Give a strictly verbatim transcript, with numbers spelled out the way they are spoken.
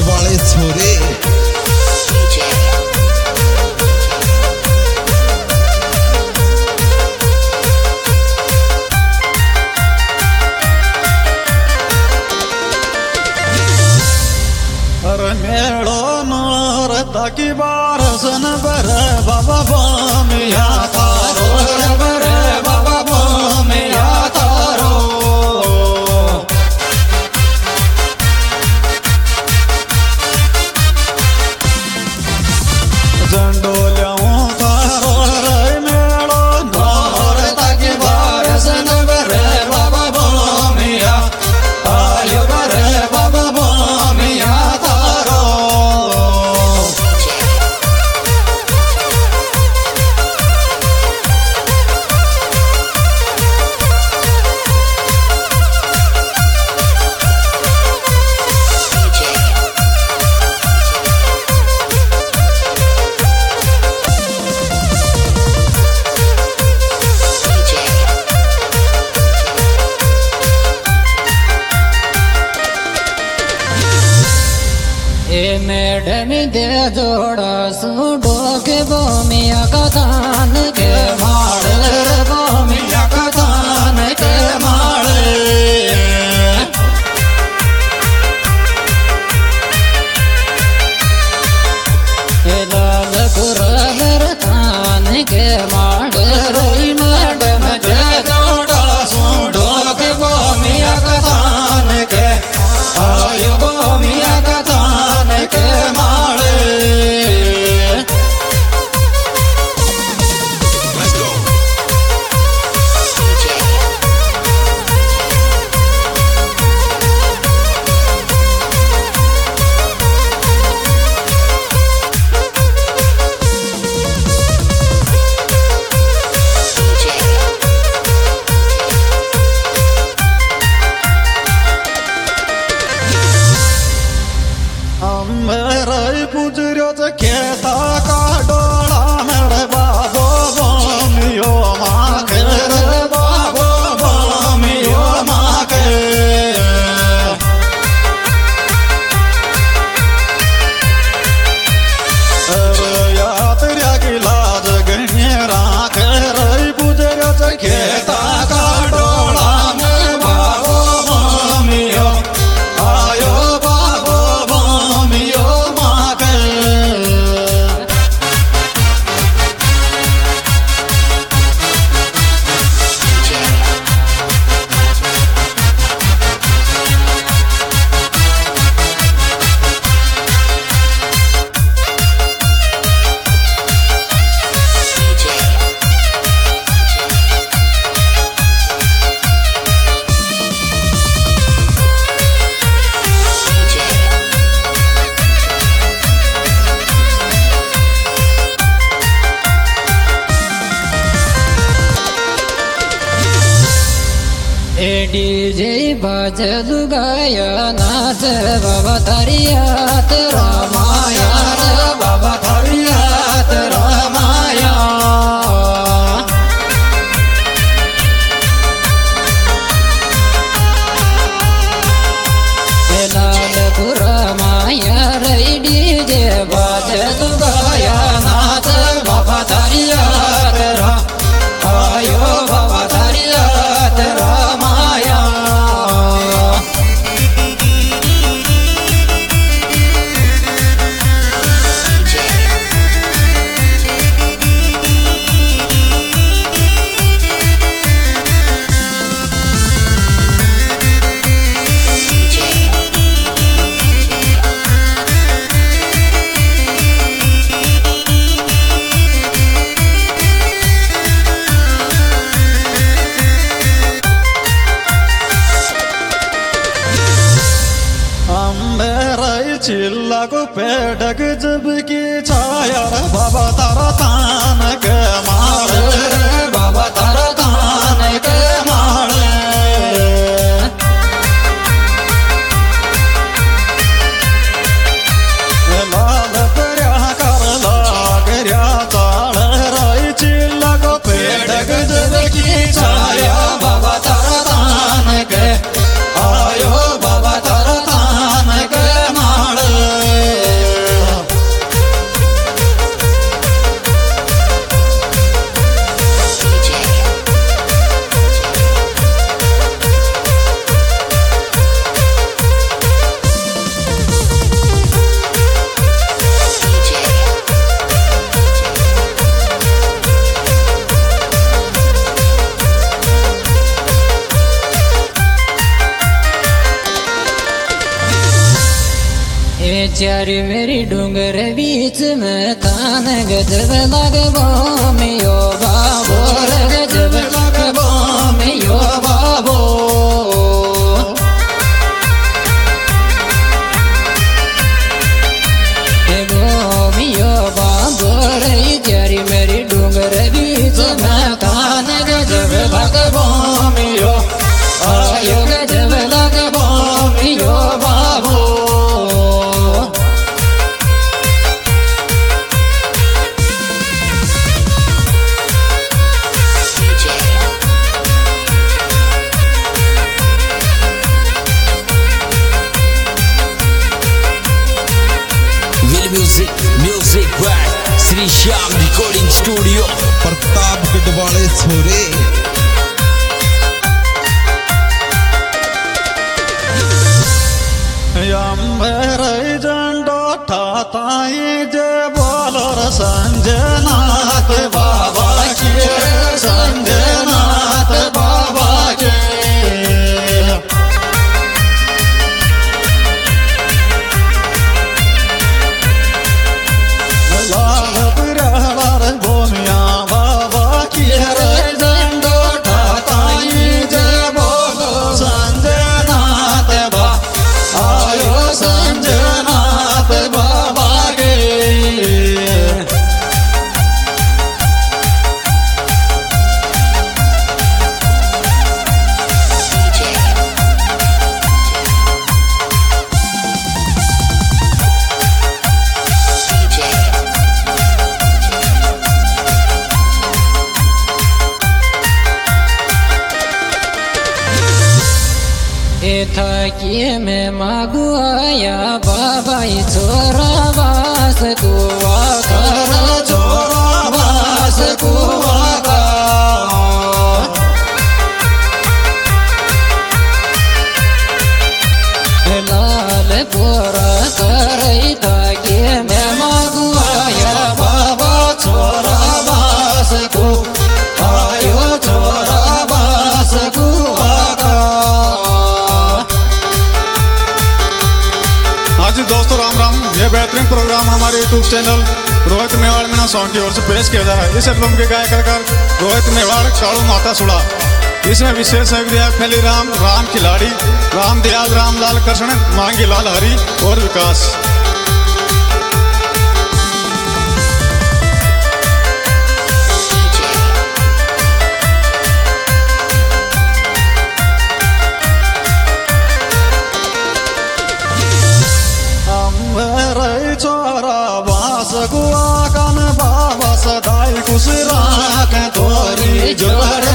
वाले छोरे मेड़ो नोर तकी बारसन बर बाबा बामिया तारो बर बाबा बामिया तारो झंडोलियों तारो रे मेड़ो नोर तकी बारसन बर बाबा बामिया आयो बर बाबा बामिया मैडम दे जोड़ा सूडो के बोमिया कथान के माड़ बोमिया कथान के माड़ लाल गुरहर थान के माड़ रोई मैडम दे जोड़ा सूडो के बोमिया कथान के आयो बोमिया कथान के माड़े पुजरियो खेता का डोला मेरे बाबो बामियो माके रे बाबो बामियो माके याद की लाज गणे राख रे पुजरियो खेता का डोला मेरे बाबो बामियो आयो बाबो बामियो डीजे बाजल गाया नाच बाबा धरियात रामाया बाबा धरियात रामाया लाल गुरमाया रे डीजे बाजल गाया नाच बाबा धरियात रा आयो बाबा धरियात रामाया चिल्ला को पेड़क जब की छाया बाबा तारा तान के मारे बाबा तारा तान के मारे लाल पर्या कर लागरिया ताल राई चिल्ला को पेड़क जब की छाया बाबा तारा तान के आयो बाबा तारा तान के मारे चारी मेरी डूंगर बीच में कान गजब लगबो में यो बाबो गजब लगबो में यो बाबो यो बाबो रे चारी मेरी डूंगर बीच में कान गजब लगबो में यो आयो गजब लगबो में यो बाबो music music by Shri Shyam recording studio Pratapgarh वाले छोरे अंबर झंडो ठाताई जे बोलर संजनाथ बाबा के संजनाथ बाबा के लाल बिरहर भूमिया बाबा की झंडो ठाताई जे बोलो संजनाथ बा आयो संजनाथ बाबा के थकी में मागु आया बाबा छोरा बास कुआ कर छोरा बास कुआ का लाल पूरा कर थकी में मागु आया बाबा छोरा बास को आयो छोरा बास कुआ का। हाँ जी दोस्तों राम राम। ये बेहतरीन प्रोग्राम हमारे YouTube channel Rohit Mewar Meena song की ओर से पेश किया जा रहा है। इस एल्बम के गायक कलाकार रोहित मेवाड़ कालू माता सुड़ा। इसमें विशेष सहयोग दिया फैली राम राम खिलाड़ी राम दयाल रामलाल कृष्ण मांगी लाल हरि और विकास। छोरा बास गुआ कन बाबा सदाई खुश राख तोरी जोर